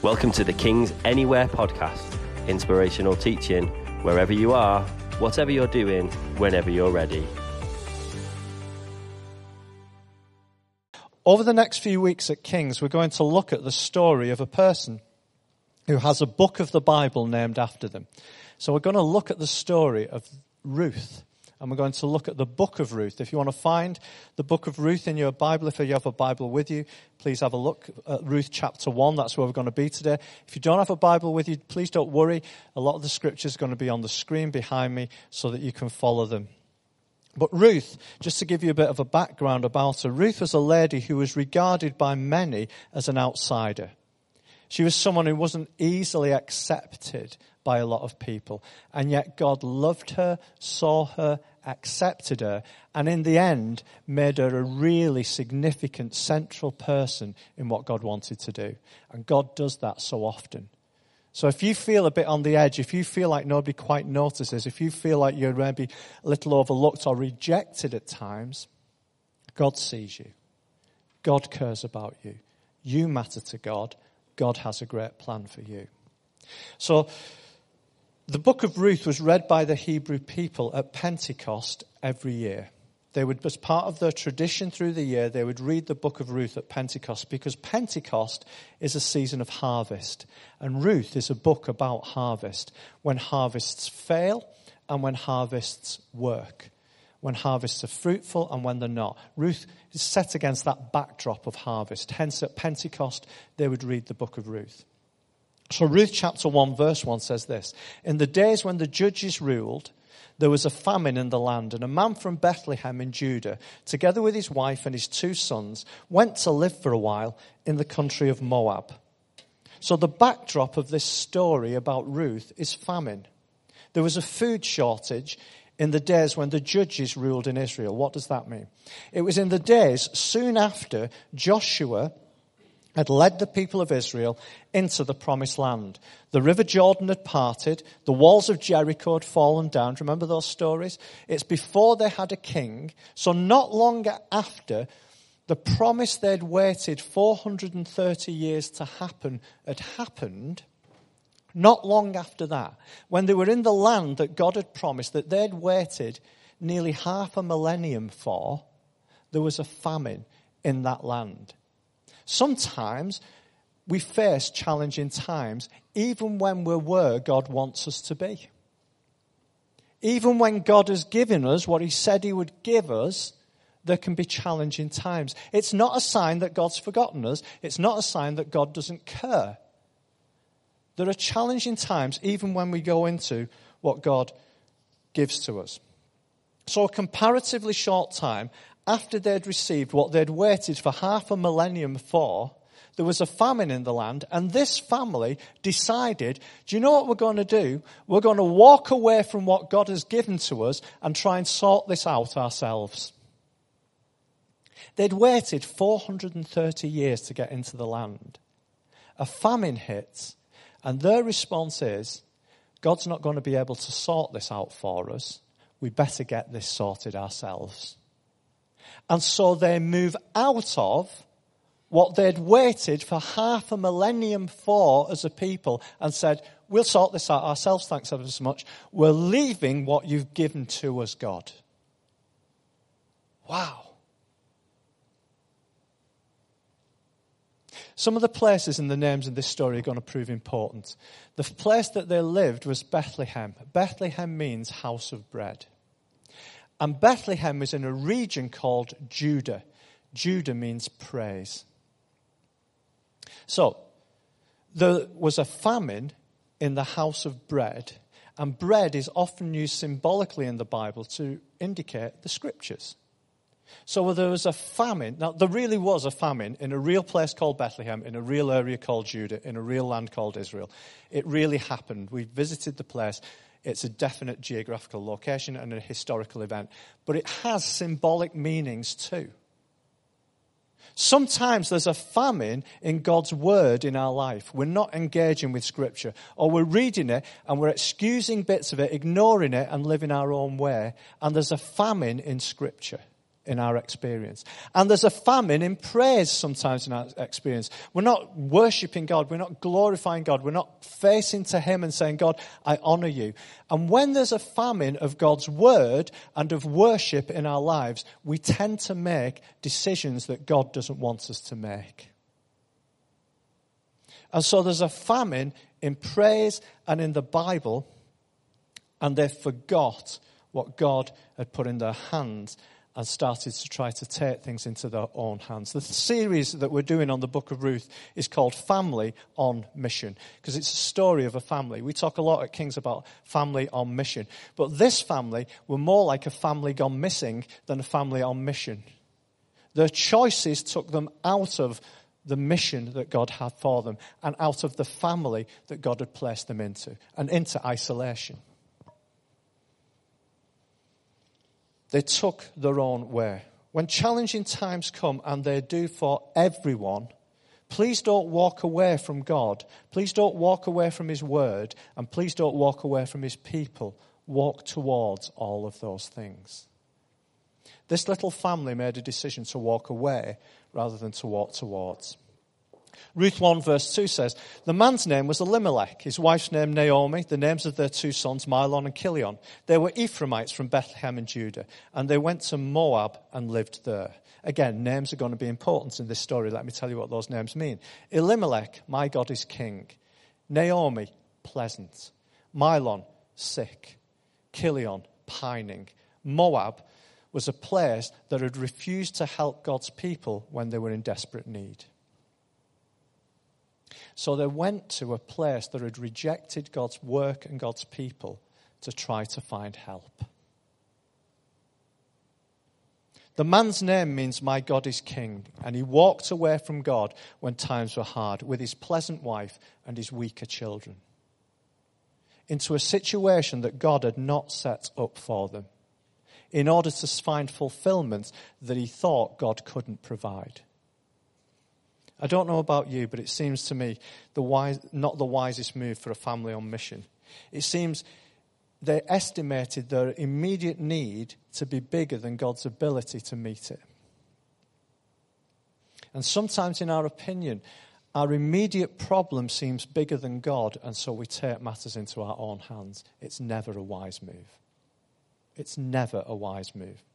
Welcome to the King's Anywhere podcast, inspirational teaching, inspirational teaching, wherever you are, whatever you're doing, whenever you're ready. Over the next few weeks at King's, we're going to look at the story of a person who has a book of the Bible named after them. So we're going to look at the story of Ruth, and we're going to look at the book of Ruth. If you want to find the book of Ruth in your Bible, if you have a Bible with you, please have a look at Ruth chapter 1. That's where we're going to be today. If you don't have a Bible with you, please don't worry. A lot of the scriptures are going to be on the screen behind me so that you can follow them. But Ruth, just to give you a bit of a background about her, Ruth was a lady who was regarded by many as an outsider. She was someone who wasn't easily accepted by a lot of people. And yet God loved her, saw her, accepted her, and in the end made her a really significant central person in what God wanted to do. And God does that so often. So if you feel a bit on the edge, if you feel like nobody quite notices, if you feel like you're maybe a little overlooked or rejected at times, God sees you. God cares about you. You matter to God. God has a great plan for you. So the book of Ruth was read by the Hebrew people at Pentecost every year. They would, as part of their tradition through the year, they would read the book of Ruth at Pentecost because Pentecost is a season of harvest. And Ruth is a book about harvest. When harvests fail and when harvests work. When harvests are fruitful and when they're not. Ruth is set against that backdrop of harvest. Hence at Pentecost they would read the book of Ruth. So Ruth chapter 1 verse 1 says this: "In the days when the judges ruled, there was a famine in the land, and a man from Bethlehem in Judah, together with his wife and his 2 sons, went to live for a while in the country of Moab." So the backdrop of this story about Ruth is famine. There was a food shortage in the days when the judges ruled in Israel. What does that mean? It was in the days soon after Joshua had led the people of Israel into the promised land. The river Jordan had parted. The walls of Jericho had fallen down. Do you remember those stories? It's before they had a king. So not long after the promise they'd waited 430 years to happen had happened, not long after that, when they were in the land that God had promised, that they'd waited nearly half a millennium for, there was a famine in that land. Sometimes we face challenging times, even when we're where God wants us to be. Even when God has given us what he said he would give us, there can be challenging times. It's not a sign that God's forgotten us. It's not a sign that God doesn't care. There are challenging times even when we go into what God gives to us. So a comparatively short time after they'd received what they'd waited for half a millennium for, there was a famine in the land, and this family decided, do you know what we're going to do? We're going to walk away from what God has given to us and try and sort this out ourselves. They'd waited 430 years to get into the land. A famine hits, and their response is, God's not going to be able to sort this out for us. We better get this sorted ourselves. And so they move out of what they'd waited for half a millennium for as a people and said, we'll sort this out ourselves, thanks ever so much. We're leaving what you've given to us, God. Wow. Some of the places in the names in this story are going to prove important. The place that they lived was Bethlehem. Bethlehem means house of bread. And Bethlehem is in a region called Judah. Judah means praise. So, there was a famine in the house of bread, and bread is often used symbolically in the Bible to indicate the scriptures. So there was a famine. Now, there really was a famine in a real place called Bethlehem, in a real area called Judah, in a real land called Israel. It really happened. We visited the place. It's a definite geographical location and a historical event. But it has symbolic meanings too. Sometimes there's a famine in God's word in our life. We're not engaging with Scripture. Or we're reading it and we're excusing bits of it, ignoring it and living our own way. And there's a famine in Scripture. in our experience. And there's a famine in praise sometimes in our experience. We're not worshipping God. We're not glorifying God. We're not facing to him and saying, God, I honor you. And when there's a famine of God's word and of worship in our lives, we tend to make decisions that God doesn't want us to make. And so there's a famine in praise and in the Bible, and they forgot what God had put in their hands and started to try to take things into their own hands. The series that we're doing on the book of Ruth is called Family on Mission, because it's a story of a family. We talk a lot at King's about family on mission, but this family were more like a family gone missing than a family on mission. Their choices took them out of the mission that God had for them and out of the family that God had placed them into, and into isolation. They took their own way. When challenging times come, and they do for everyone, please don't walk away from God. Please don't walk away from his word. And please don't walk away from his people. Walk towards all of those things. This little family made a decision to walk away rather than to walk towards. Ruth 1 verse 2 says, the man's name was Elimelech, his wife's name Naomi, the names of their two sons Mahlon and Chilion. They were Ephraimites from Bethlehem in Judah, and they went to Moab and lived there. Again, names are going to be important in this story. Let me tell you what those names mean. Elimelech, my God is king. Naomi, pleasant. Mahlon, sick. Chilion, pining. Moab was a place that had refused to help God's people when they were in desperate need. So they went to a place that had rejected God's work and God's people to try to find help. The man's name means my God is king, and he walked away from God when times were hard with his pleasant wife and his weaker children into a situation that God had not set up for them in order to find fulfillment that he thought God couldn't provide. I don't know about you, but it seems to me not the wisest move for a family on mission. It seems they estimated their immediate need to be bigger than God's ability to meet it. And sometimes, in our opinion, our immediate problem seems bigger than God, and so we take matters into our own hands. It's never a wise move. It's never a wise move.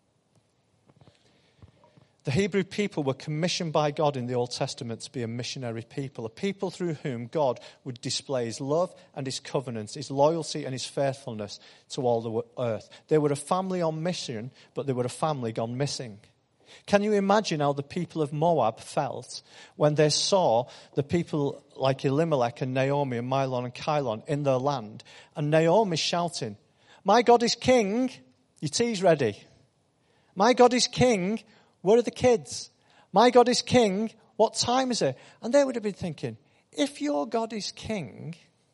The Hebrew people were commissioned by God in the Old Testament to be a missionary people, a people through whom God would display his love and his covenants, his loyalty and his faithfulness to all the earth. They were a family on mission, but they were a family gone missing. Can you imagine how the people of Moab felt when they saw the people like Elimelech and Naomi and Mahlon and Chilion in their land, and Naomi shouting, my God is king, your tea's ready. My God is king, where are the kids? My God is king, what time is it? And they would have been thinking, if your God is king,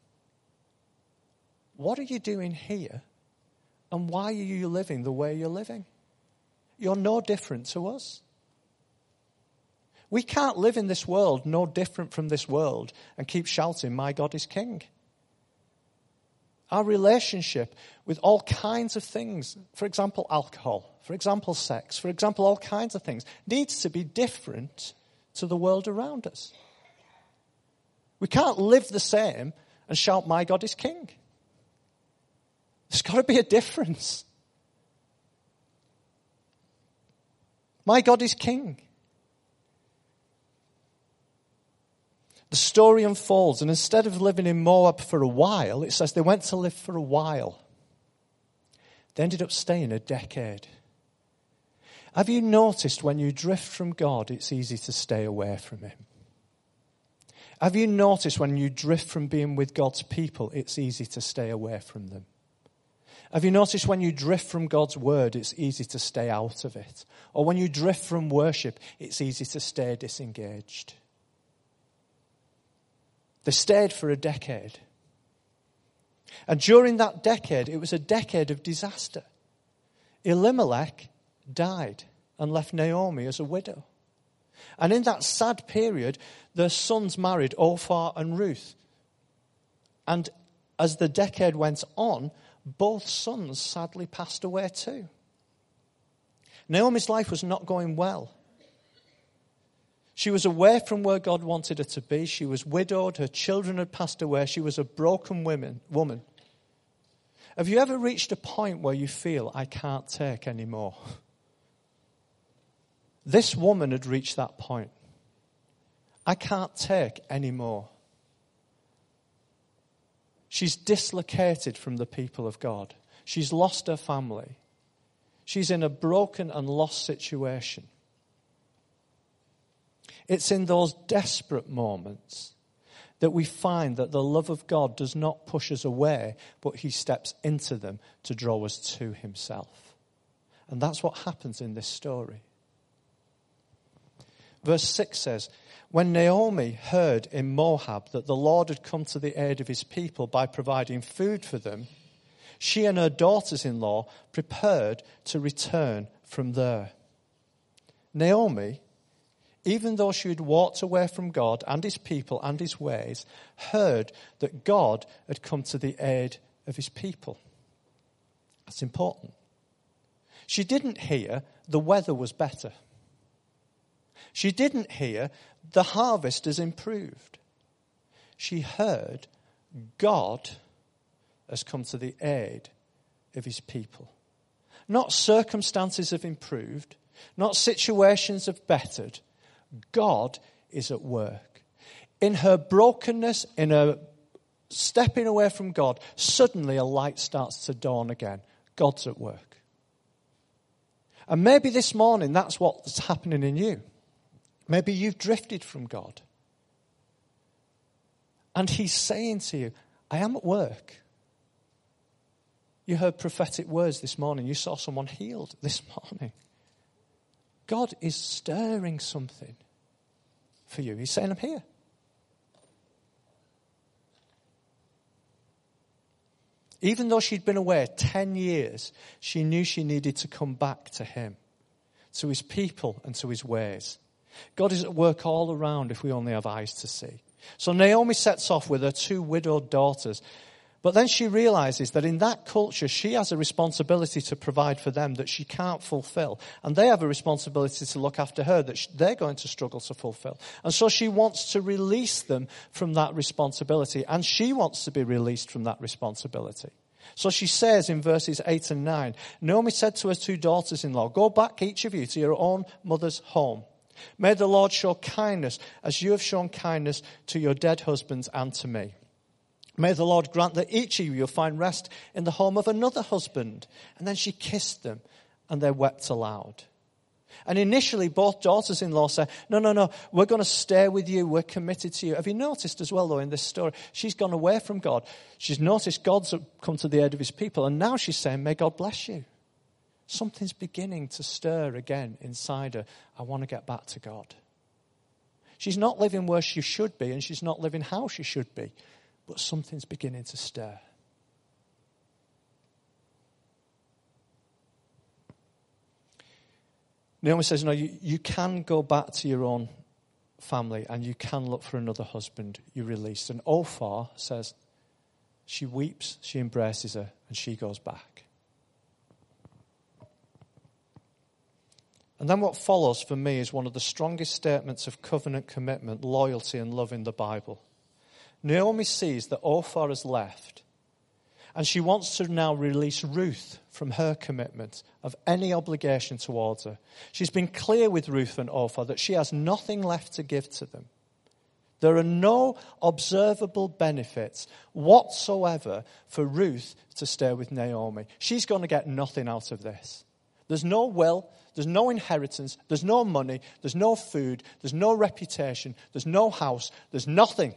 what are you doing here? And why are you living the way you're living? You're no different to us. We can't live in this world no different from this world and keep shouting, my God is king. Our relationship with all kinds of things, for example, alcohol, for example, sex, for example, all kinds of things, needs to be different to the world around us. We can't live the same and shout, my God is king. There's got to be a difference. My God is king. The story unfolds, and instead of living in Moab for a while, it says they went to live for a while. They ended up staying a decade. Have you noticed when you drift from God, it's easy to stay away from him? Have you noticed when you drift from being with God's people, it's easy to stay away from them? Have you noticed when you drift from God's word, it's easy to stay out of it? Or when you drift from worship, it's easy to stay disengaged? They stayed for a decade. And during that decade, it was a decade of disaster. Elimelech died and left Naomi as a widow. And in that sad period, their sons married Orpah and Ruth. And as the decade went on, both sons sadly passed away too. Naomi's life was not going well. She was away from where God wanted her to be. She was widowed. Her children had passed away. She was a broken woman. Have you ever reached a point where you feel, I can't take anymore? This woman had reached that point. I can't take anymore. She's dislocated from the people of God. She's lost her family. She's in a broken and lost situation. It's in those desperate moments that we find that the love of God does not push us away, but he steps into them to draw us to himself. And that's what happens in this story. Verse 6 says, when Naomi heard in Moab that the Lord had come to the aid of his people by providing food for them, she and her daughters-in-law prepared to return from there. Naomi, even though she had walked away from God and his people and his ways, heard that God had come to the aid of his people. That's important. She didn't hear the weather was better. She didn't hear the harvest has improved. She heard God has come to the aid of his people. Not circumstances have improved, not situations have bettered. God is at work. In her brokenness, in her stepping away from God, suddenly a light starts to dawn again. God's at work. And maybe this morning that's what's happening in you. Maybe you've drifted from God. And he's saying to you, I am at work. You heard prophetic words this morning. You saw someone healed this morning. God is stirring something for you. He's saying, I'm here. Even though she'd been away 10 years, she knew she needed to come back to him, to his people and to his ways. God is at work all around if we only have eyes to see. So Naomi sets off with her 2 widowed daughters. But then she realizes that in that culture, she has a responsibility to provide for them that she can't fulfill. And they have a responsibility to look after her that they're going to struggle to fulfill. And so she wants to release them from that responsibility. And she wants to be released from that responsibility. So she says in verses 8 and 9, Naomi said to her 2 daughters-in-law, go back each of you to your own mother's home. May the Lord show kindness as you have shown kindness to your dead husbands and to me. May the Lord grant that each of you will find rest in the home of another husband. And then she kissed them and they wept aloud. And initially both daughters-in-law said, no, we're going to stay with you. We're committed to you. Have you noticed as well though in this story, she's gone away from God. She's noticed God's come to the aid of his people. And now she's saying, may God bless you. Something's beginning to stir again inside her. I want to get back to God. She's not living where she should be and she's not living how she should be. But something's beginning to stir. Naomi says, no, you can go back to your own family and you can look for another husband you released. And Orpah says, she weeps, she embraces her, and she goes back. And then what follows for me is one of the strongest statements of covenant commitment, loyalty, and love in the Bible. Naomi sees that Orpah has left, and she wants to now release Ruth from her commitment of any obligation towards her. She's been clear with Ruth and Orpah that she has nothing left to give to them. There are no observable benefits whatsoever for Ruth to stay with Naomi. She's going to get nothing out of this. There's no will, there's no inheritance, there's no money, there's no food, there's no reputation, there's no house, there's nothing.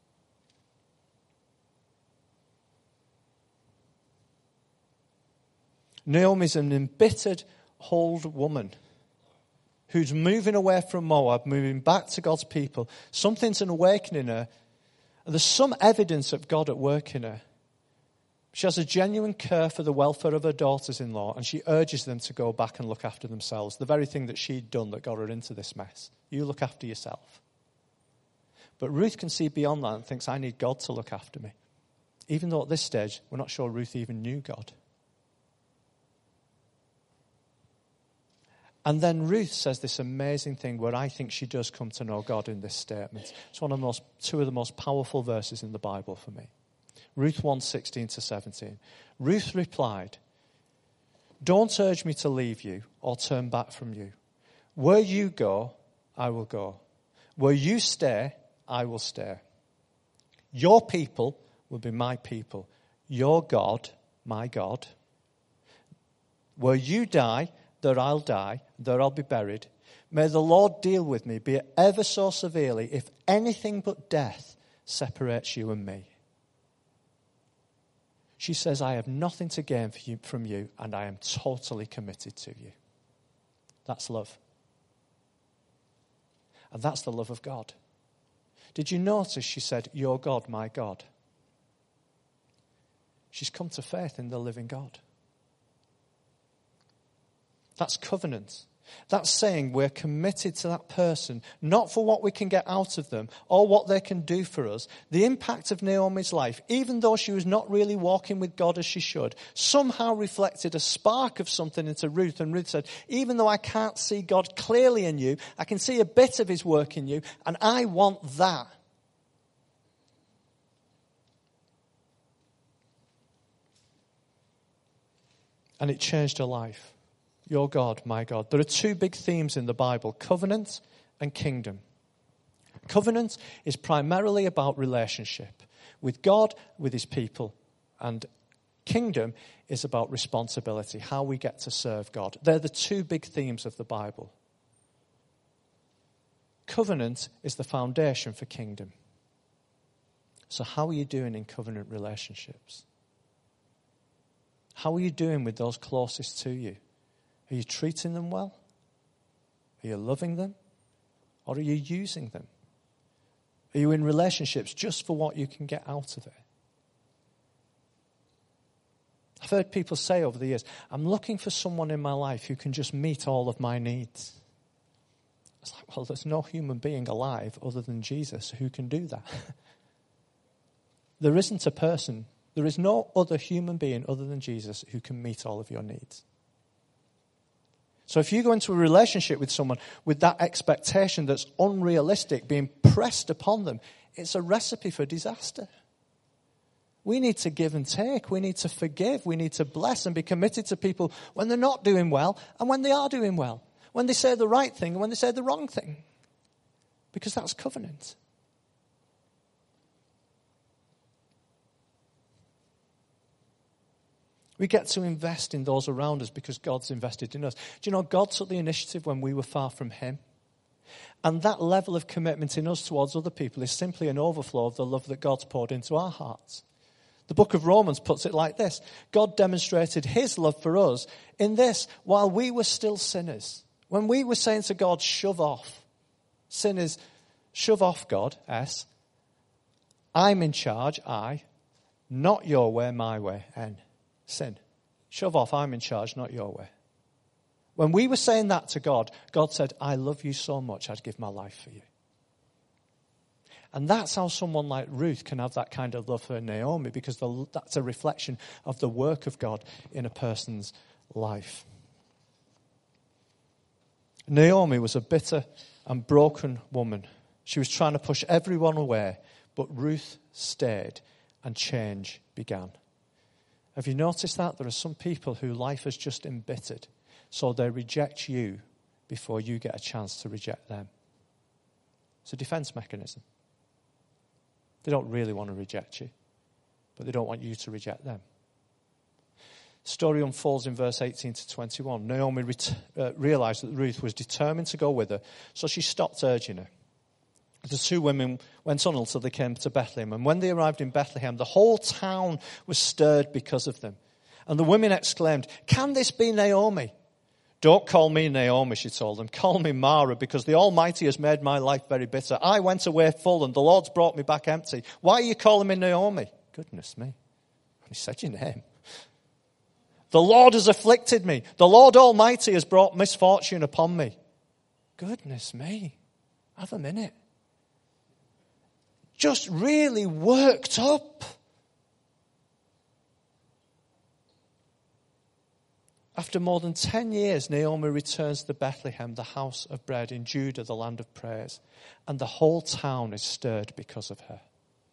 Naomi's an embittered old woman who's moving away from Moab, moving back to God's people. Something's an awakening her. And there's some evidence of God at work in her. She has a genuine care for the welfare of her daughters-in-law, and she urges them to go back and look after themselves. The very thing that she'd done that got her into this mess. You look after yourself. But Ruth can see beyond that and thinks, I need God to look after me. Even though at this stage, we're not sure Ruth even knew God. And then Ruth says this amazing thing where I think she does come to know God in this statement. It's two of the most powerful verses in the Bible for me. Ruth 1:16-17. Ruth replied, "Don't urge me to leave you or turn back from you. Where you go, I will go. Where you stay, I will stay. Your people will be my people. Your God, my God. Where you die, there I'll die, there I'll be buried. May the Lord deal with me, be it ever so severely, if anything but death separates you and me." She says, "I have nothing to gain from you, and I am totally committed to you." That's love. And that's the love of God. Did you notice she said, "Your God, my God"? She's come to faith in the living God. That's covenant. That's saying we're committed to that person, not for what we can get out of them or what they can do for us. The impact of Naomi's life, even though she was not really walking with God as she should, somehow reflected a spark of something into Ruth. And Ruth said, "Even though I can't see God clearly in you, I can see a bit of his work in you, and I want that." And it changed her life. Your God, my God. There are two big themes in the Bible, covenant and kingdom. Covenant is primarily about relationship with God, with his people. And kingdom is about responsibility, how we get to serve God. They're the two big themes of the Bible. Covenant is the foundation for kingdom. So how are you doing in covenant relationships? How are you doing with those closest to you? Are you treating them well? Are you loving them? Or are you using them? Are you in relationships just for what you can get out of it? I've heard people say over the years, "I'm looking for someone in my life who can just meet all of my needs." It's like, well, there's no human being alive other than Jesus who can do that. There isn't a person, there is no other human being other than Jesus who can meet all of your needs. So if you go into a relationship with someone with that expectation that's unrealistic being pressed upon them, it's a recipe for disaster. We need to give and take. We need to forgive. We need to bless and be committed to people when they're not doing well and when they are doing well. When they say the right thing and when they say the wrong thing. Because that's covenant. We get to invest in those around us because God's invested in us. Do you know, God took the initiative when we were far from him. And that level of commitment in us towards other people is simply an overflow of the love that God's poured into our hearts. The book of Romans puts it like this. God demonstrated his love for us in this, while we were still sinners. When we were saying to God, shove off. Sin is, shove off God, S. I'm in charge, I. Not your way, my way, N. Sin. Shove off, I'm in charge, not your way. When we were saying that to God, God said, I love you so much, I'd give my life for you. And that's how someone like Ruth can have that kind of love for Naomi, because that's a reflection of the work of God in a person's life. Naomi was a bitter and broken woman. She was trying to push everyone away, but Ruth stayed and change began. Have you noticed that? There are some people who life has just embittered, so they reject you before you get a chance to reject them. It's a defense mechanism. They don't really want to reject you, but they don't want you to reject them. The story unfolds in verse 18 to 21. Naomi realized that Ruth was determined to go with her, so she stopped urging her. The two women went on until they came to Bethlehem. And when they arrived in Bethlehem, the whole town was stirred because of them. And the women exclaimed, "Can this be Naomi?" "Don't call me Naomi," she told them. "Call me Mara, because the Almighty has made my life very bitter. I went away full and the Lord's brought me back empty. Why are you calling me Naomi?" Goodness me. He said your name. "The Lord has afflicted me. The Lord Almighty has brought misfortune upon me." Goodness me. Have a minute. Just really worked up. After more than 10 years, Naomi returns to Bethlehem, the house of bread in Judah, the land of praise. And the whole town is stirred because of her.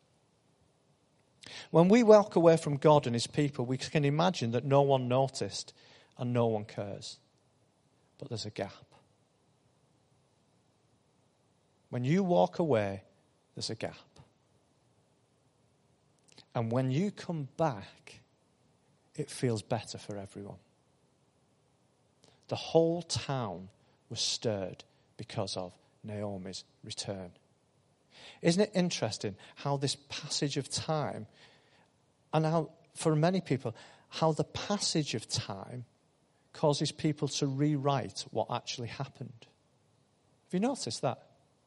When we walk away from God and his people, we can imagine that no one noticed and no one cares. But there's a gap. When you walk away, there's a gap. And when you come back, it feels better for everyone. The whole town was stirred because of Naomi's return. Isn't it interesting how this passage of time, and how, for many people, how the passage of time causes people to rewrite what actually happened? Have you noticed that?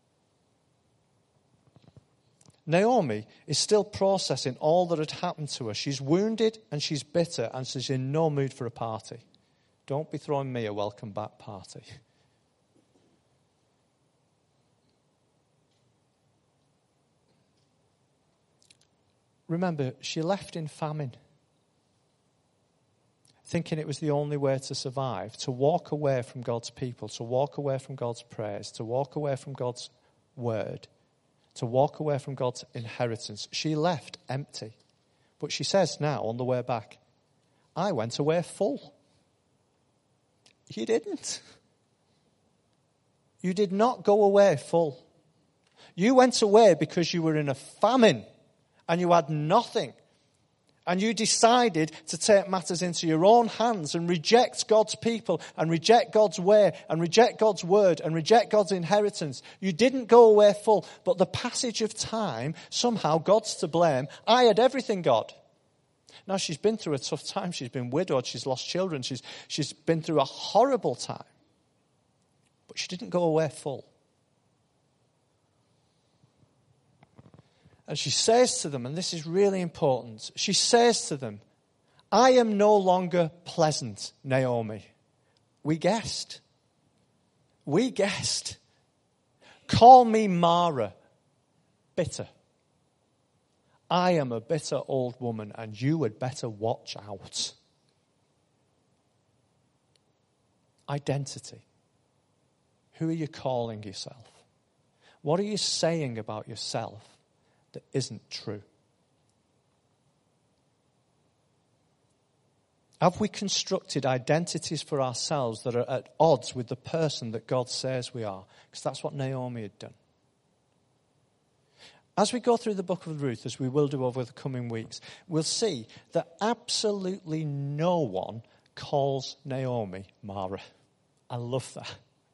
Naomi is still processing all that had happened to her. She's wounded and she's bitter and she's in no mood for a party. Don't be throwing me a welcome back party. Remember, she left in famine, thinking it was the only way to survive, to walk away from God's people, to walk away from God's praise, to walk away from God's word, to walk away from God's inheritance. She left empty. But she says now, on the way back, I went away full. You didn't. You did not go away full. You went away because you were in a famine and you had nothing. And you decided to take matters into your own hands and reject God's people and reject God's way and reject God's word and reject God's inheritance. You didn't go away full, but the passage of time, somehow God's to blame. I had everything, God. Now, she's been through a tough time. She's been widowed. She's lost children. She's been through a horrible time. But she didn't go away full. And she says to them, and this is really important, she says to them, I am no longer pleasant, Naomi. We guessed. We guessed. Call me Mara, bitter. I am a bitter old woman, and you had better watch out. Identity. Who are you calling yourself? What are you saying about yourself that isn't true? Have we constructed identities for ourselves that are at odds with the person that God says we are? Because that's what Naomi had done. As we go through the book of Ruth, as we will do over the coming weeks, we'll see that absolutely no one calls Naomi Mara. I love that.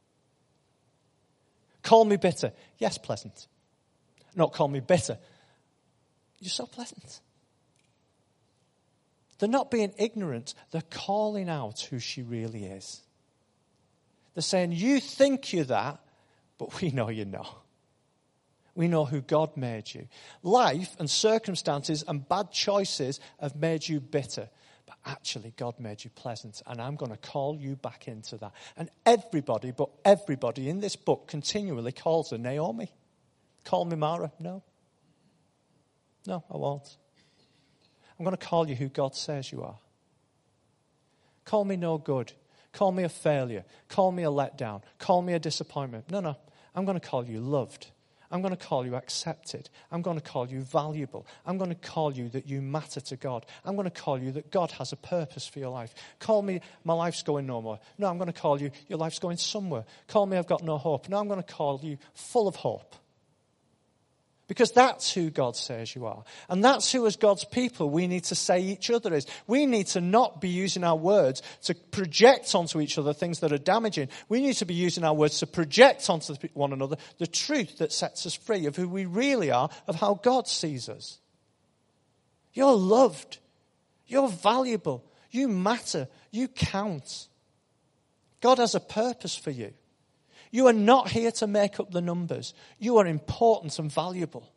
Call me bitter. Yes, pleasant. Not call me bitter. You're so pleasant. They're not being ignorant. They're calling out who she really is. They're saying, you think you're that, but we know you're not. We know who God made you. Life and circumstances and bad choices have made you bitter. But actually, God made you pleasant. And I'm going to call you back into that. And everybody, but everybody in this book continually calls her Naomi. Call me Mara. No. No, I won't. I'm going to call you who God says you are. Call me no good. Call me a failure. Call me a letdown. Call me a disappointment. No. I'm going to call you loved. I'm going to call you accepted. I'm going to call you valuable. I'm going to call you that you matter to God. I'm going to call you that God has a purpose for your life. Call me, my life's going nowhere. No, I'm going to call you, your life's going somewhere. Call me, I've got no hope. No, I'm going to call you full of hope. Because that's who God says you are. And that's who, as God's people, we need to say each other is. We need to not be using our words to project onto each other things that are damaging. We need to be using our words to project onto one another the truth that sets us free of who we really are, of how God sees us. You're loved. You're valuable. You matter. You count. God has a purpose for you. You are not here to make up the numbers. You are important and valuable.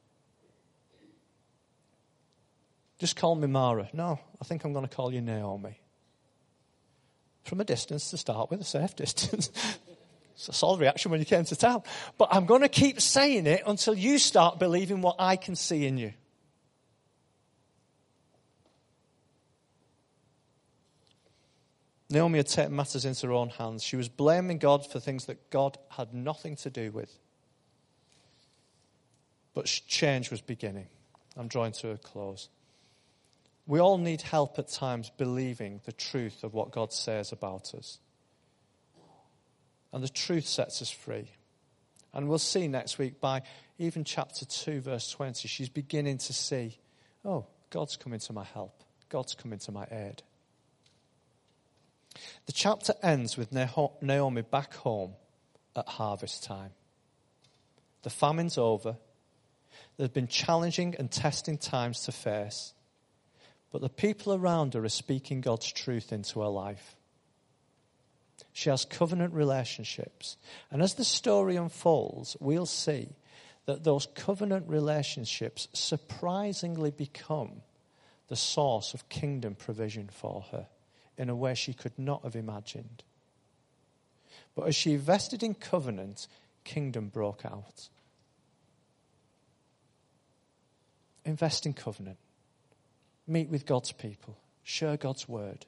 Just call me Mara. No, I think I'm going to call you Naomi. From a distance to start with, a safe distance. It's a solid reaction when you came to town. But I'm going to keep saying it until you start believing what I can see in you. Naomi had taken matters into her own hands. She was blaming God for things that God had nothing to do with. But change was beginning. I'm drawing to a close. We all need help at times believing the truth of what God says about us. And the truth sets us free. And we'll see next week by even chapter 2, verse 20, she's beginning to see, oh, God's coming to my help. God's coming to my aid. The chapter ends with Naomi back home at harvest time. The famine's over. There have been challenging and testing times to face, but the people around her are speaking God's truth into her life. She has covenant relationships. And as the story unfolds, we'll see that those covenant relationships surprisingly become the source of kingdom provision for her in a way she could not have imagined. But as she invested in covenant, kingdom broke out. Invest in covenant. Meet with God's people. Share God's word.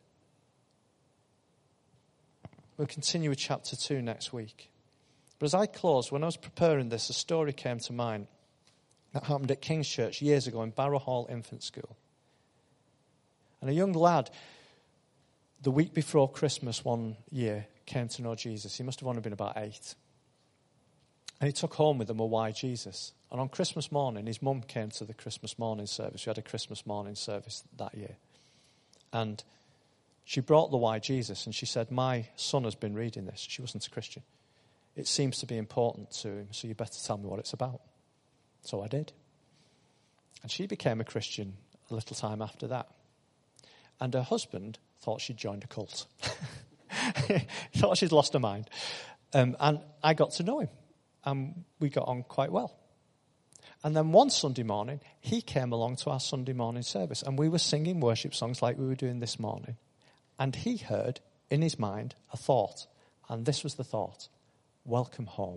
We'll continue with chapter 2 next week. But as I close, when I was preparing this, a story came to mind that happened at King's Church years ago in Barrow Hall Infant School. And a young lad, the week before Christmas one year, came to know Jesus. He must have only been about 8. And he took home with him a Why Jesus. And on Christmas morning, his mum came to the Christmas morning service. We had a Christmas morning service that year. And she brought the Why Jesus, and she said, my son has been reading this. She wasn't a Christian. It seems to be important to him, so you better tell me what it's about. So I did. And she became a Christian a little time after that. And her husband thought she'd joined a cult. He thought she'd lost her mind. And I got to know him. And we got on quite well. And then one Sunday morning, he came along to our Sunday morning service. And we were singing worship songs like we were doing this morning. And he heard, in his mind, a thought. And this was the thought: welcome home.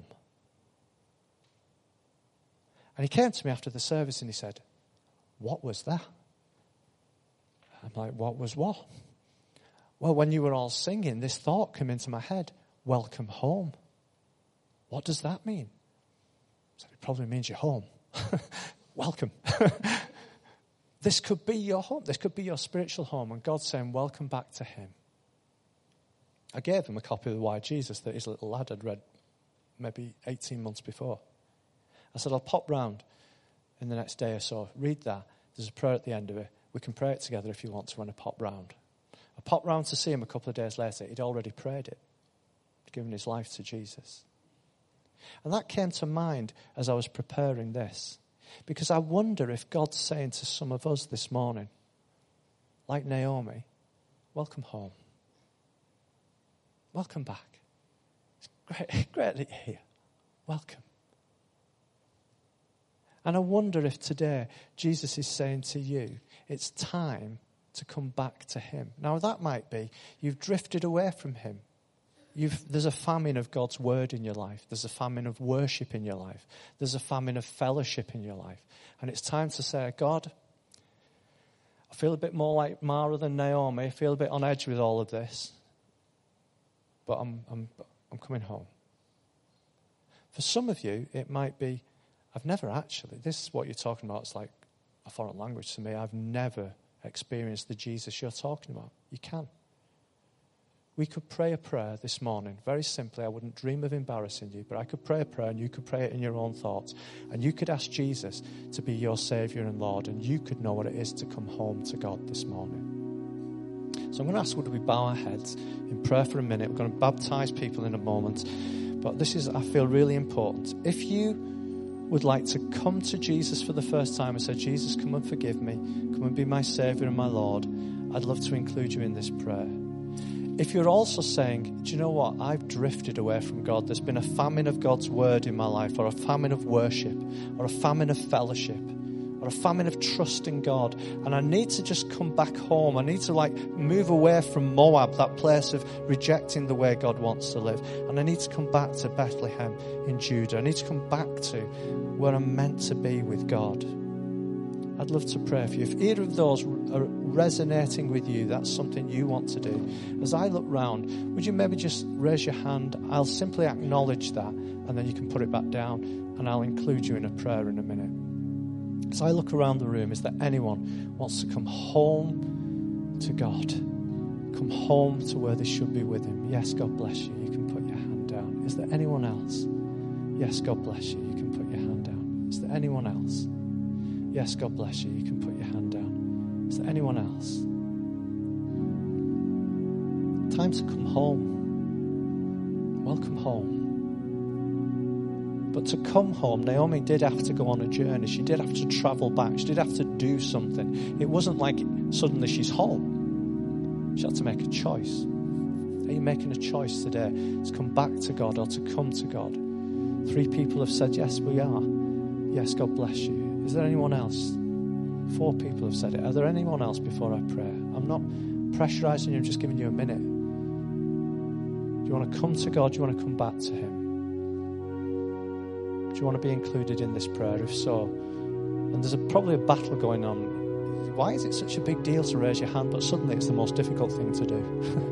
And he came to me after the service and he said, what was that? I'm like, what was what? Well, when you were all singing, this thought came into my head: welcome home. What does that mean? I said, it probably means you're home. Welcome. This could be your home. This could be your spiritual home. And God's saying, welcome back to him. I gave him a copy of the Why Jesus that his little lad had read maybe 18 months before. I said, I'll pop round in the next day or so. Read that. There's a prayer at the end of it. We can pray it together if you want to when I pop round. I popped round to see him a couple of days later. He'd already prayed it. He'd given his life to Jesus. And that came to mind as I was preparing this. Because I wonder if God's saying to some of us this morning, like Naomi, welcome home. Welcome back. It's great that you're here. Welcome. And I wonder if today Jesus is saying to you, it's time to come back to him. Now that might be, you've drifted away from him. There's a famine of God's word in your life. There's a famine of worship in your life. There's a famine of fellowship in your life. And it's time to say, God, I feel a bit more like Mara than Naomi. I feel a bit on edge with all of this. But I'm coming home. For some of you, it might be, I've never actually, this is what you're talking about. It's like a foreign language to me. I've never experienced the Jesus you're talking about. You can. We could pray a prayer this morning, very simply. I wouldn't dream of embarrassing you, but I could pray a prayer and you could pray it in your own thoughts. And you could ask Jesus to be your Saviour and Lord, and you could know what it is to come home to God this morning. So I'm going to ask, would we bow our heads in prayer for a minute? We're going to baptise people in a moment. But this is, I feel, really important. If you would like to come to Jesus for the first time and say, Jesus, come and forgive me. Come and be my Saviour and my Lord. I'd love to include you in this prayer. If you're also saying, do you know what? I've drifted away from God. There's been a famine of God's word in my life, or a famine of worship, or a famine of fellowship, or a famine of trust in God. And I need to just come back home. I need to move away from Moab, that place of rejecting the way God wants to live. And I need to come back to Bethlehem in Judah. I need to come back to where I'm meant to be with God. I'd love to pray for you. If either of those are resonating with you, that's something you want to do. As I look round, would you maybe just raise your hand? I'll simply acknowledge that, and then you can put it back down, and I'll include you in a prayer in a minute. As I look around the room, is there anyone who wants to come home to God? Come home to where they should be with him. Yes, God bless you. You can put your hand down. Is there anyone else? Yes, God bless you. You can put your hand down. Is there anyone else? Yes, God bless you. You can put your hand down. Is there anyone else? Time to come home. Welcome home. But to come home, Naomi did have to go on a journey. She did have to travel back. She did have to do something. It wasn't like suddenly she's home. She had to make a choice. Are you making a choice today to come back to God or to come to God? 3 people have said, yes, we are. Yes, God bless you. Is there anyone else? 4 people have said it. Are there anyone else before I pray? I'm not pressurizing you, I'm just giving you a minute. Do you want to come to God? Do you want to come back to him? Do you want to be included in this prayer? If so, and there's probably a battle going on. Why is it such a big deal to raise your hand, but suddenly it's the most difficult thing to do?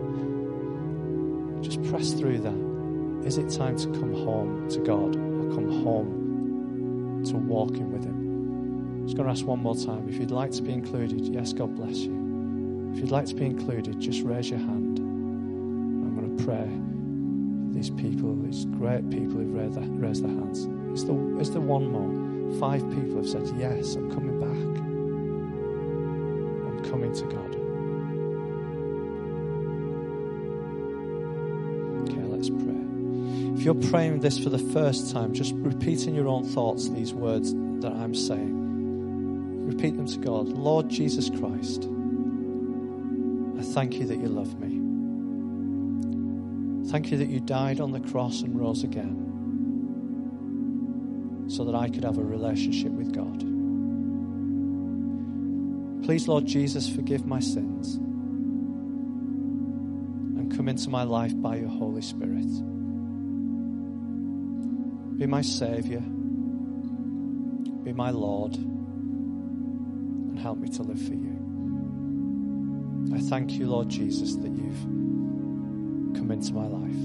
Just press through that. Is it time to come home to God or come home to walking with him? I'm just going to ask one more time. If you'd like to be included, yes, God bless you. If you'd like to be included, just raise your hand. I'm going to pray for these people, these great people who've raised their hands. Is there one more? 5 people have said, yes, I'm coming back. I'm coming to God. Okay, let's pray. If you're praying this for the first time, just repeat in your own thoughts these words that I'm saying. Repeat them to God. Lord Jesus Christ, I thank you that you love me. Thank you that you died on the cross and rose again so that I could have a relationship with God. Please, Lord Jesus, forgive my sins and come into my life by your Holy Spirit. Be my Saviour, be my Lord, and help me to live for you. I thank you, Lord Jesus, that you've come into my life.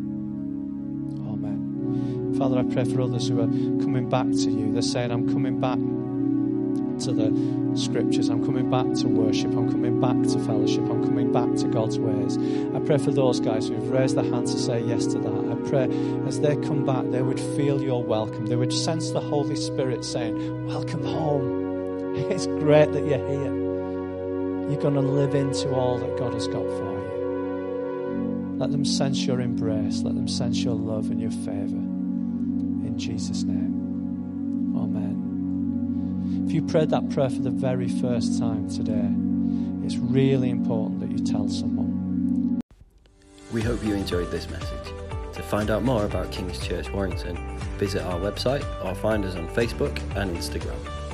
Amen. Father, I pray for others who are coming back to you. They're saying, I'm coming back to the scriptures. I'm coming back to worship. I'm coming back to fellowship. I'm coming back to God's ways. I pray for those guys who've raised their hand to say yes to that. I pray as they come back, they would feel your welcome. They would sense the Holy Spirit saying, welcome home. It's great that you're here. You're going to live into all that God has got for you. Let them sense your embrace. Let them sense your love and your favor. In Jesus' name. Amen. If you prayed that prayer for the very first time today, it's really important that you tell someone. We hope you enjoyed this message. To find out more about King's Church Warrington, visit our website or find us on Facebook and Instagram.